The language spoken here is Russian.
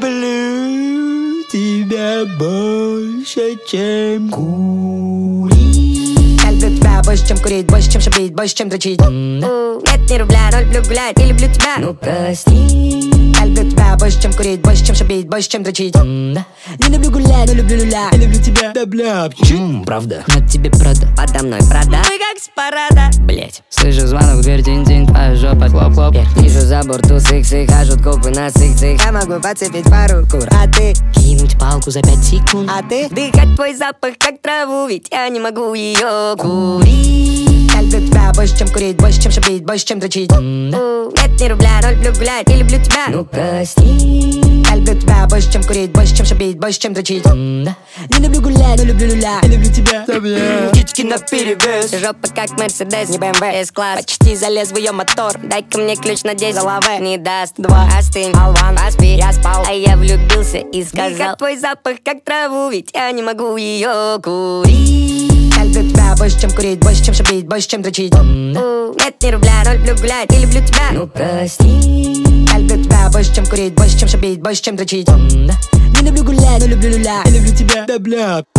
люблю тебя больше, чем курить. Я люблю тебя больше, чем курить, больше, чем шабить, больше, чем дрочить. Нет ни рубля, но люблю гулять и люблю тебя. Ну прости. Я люблю тебя больше, чем курить, больше, чем шабить, больше, чем дрочить. Не люблю гулять, но люблю люля. Я люблю тебя, да бля, правда. Но тебе продо, Подо мной прода, мы как с парада. блять. Слышу звонок в дверь, тинь-тинь, твоя жопа, хлоп-хлоп. Вижу за борту сых-сых, хажут копы на цих-цих. Я могу подцепить пару кур, а ты? Кинуть палку за 5 секунд. А ты? Дыхать твой запах, как траву, ведь я не могу ее курить. Я люблю тебя больше, чем курить, больше, чем шабить, больше, чем дрочить. Нет ни рубля, но люблю гулять и люблю тебя. Ну прости. Я люблю тебя больше, чем курить, больше, чем шабить, больше, чем дрочить. Не люблю гулять, но люблю люля. Я люблю тебя, да бля. Птички наперевес, жопа как Мерседес, не БМВ, С-класс. Почти залез в ее мотор, дай-ка мне ключ на 10. Головы не даст, 2, остынь, болван, поспи. Я спал, а я влюбился и сказал: дыхать твой запах, как траву, ведь я не могу ее курить. Я люблю тебя больше, чем курить, больше, чем шабить, больше, чем дрочить. Нет ни рубля, но люблю гулять и люблю тебя. Ну прости. Я люблю тебя больше, чем курить, больше, чем шабить, больше, чем дрочить. Не люблю гулять, но люблю люля. Я люблю тебя, да бля.